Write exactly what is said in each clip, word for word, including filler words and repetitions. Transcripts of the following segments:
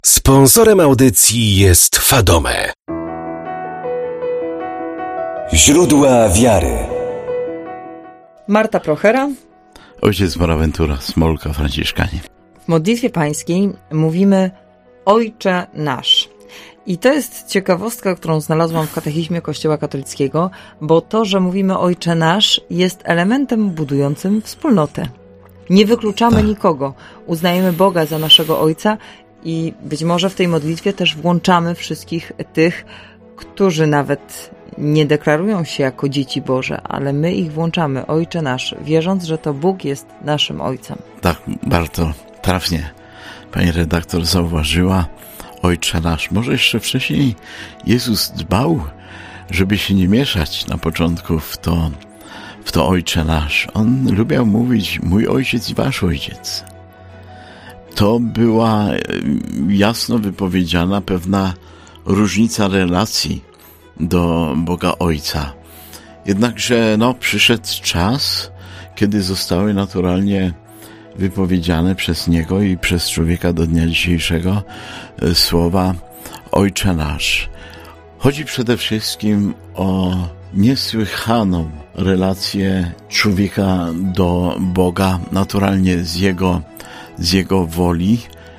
Sponsorem audycji jest Fadome. Źródła wiary. Marta Prochera, ojciec Bonaventura, Smolka, Franciszkanie. W modlitwie pańskiej mówimy Ojcze nasz. I to jest ciekawostka, którą znalazłam w katechizmie Kościoła katolickiego, bo to, że mówimy Ojcze nasz, jest elementem budującym wspólnotę. Nie wykluczamy tak. nikogo. Uznajemy Boga za naszego Ojca i być może w tej modlitwie też włączamy wszystkich tych, którzy nawet nie deklarują się jako dzieci Boże, ale my ich włączamy, Ojcze nasz, wierząc, że to Bóg jest naszym Ojcem. Tak, bardzo trafnie pani redaktor zauważyła, Ojcze nasz. Może jeszcze wcześniej Jezus dbał, żeby się nie mieszać na początku w to, w to Ojcze nasz. On lubiał mówić mój Ojciec i wasz Ojciec. To była jasno wypowiedziana pewna różnica relacji do Boga Ojca. Jednakże no, przyszedł czas, kiedy zostały naturalnie wypowiedziane przez Niego i przez człowieka do dnia dzisiejszego słowa Ojcze nasz. Chodzi przede wszystkim o niesłychaną relację człowieka do Boga, naturalnie z Jego, z Jego woli,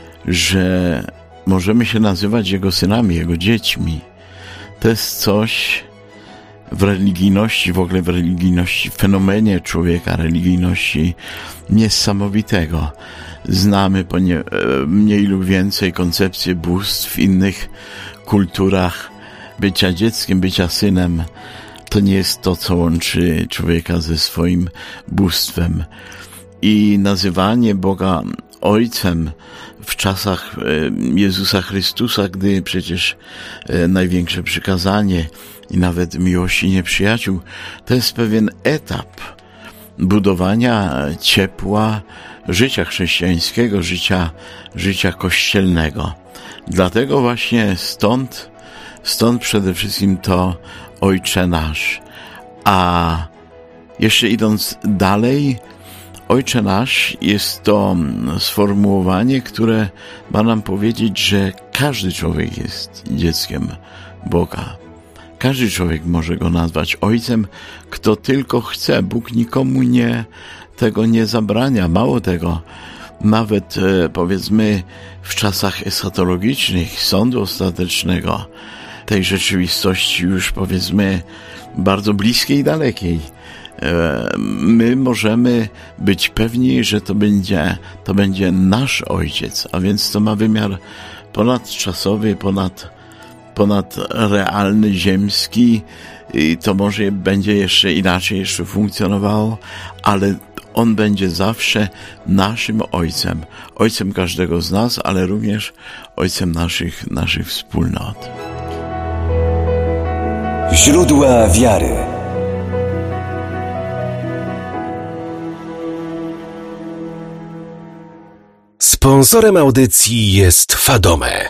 że możemy się nazywać Jego synami, Jego dziećmi. To jest coś w religijności, w ogóle w religijności, w fenomenie człowieka, religijności niesamowitego. Znamy po nie, mniej lub więcej koncepcję bóstw w innych kulturach. Bycia dzieckiem, bycia synem, to nie jest to, co łączy człowieka ze swoim bóstwem. I nazywanie Boga Ojcem w czasach Jezusa Chrystusa, gdy przecież największe przykazanie i nawet miłości nieprzyjaciół, to jest pewien etap budowania ciepła życia chrześcijańskiego, życia, życia kościelnego. Dlatego właśnie stąd, stąd przede wszystkim to Ojcze nasz. A jeszcze idąc dalej, Ojcze nasz jest to sformułowanie, które ma nam powiedzieć, że każdy człowiek jest dzieckiem Boga. Każdy człowiek może go nazwać ojcem, kto tylko chce. Bóg nikomu nie, tego nie zabrania. Mało tego, nawet e, powiedzmy w czasach eschatologicznych, sądu ostatecznego, tej rzeczywistości już powiedzmy bardzo bliskiej i dalekiej, my możemy być pewni, że to będzie, to będzie nasz Ojciec, a więc to ma wymiar ponadczasowy, ponad, ponadrealny, ziemski i to może będzie jeszcze inaczej jeszcze funkcjonowało, ale On będzie zawsze naszym Ojcem, Ojcem każdego z nas, ale również Ojcem naszych, naszych wspólnot. Źródła wiary. Sponsorem audycji jest Fadome.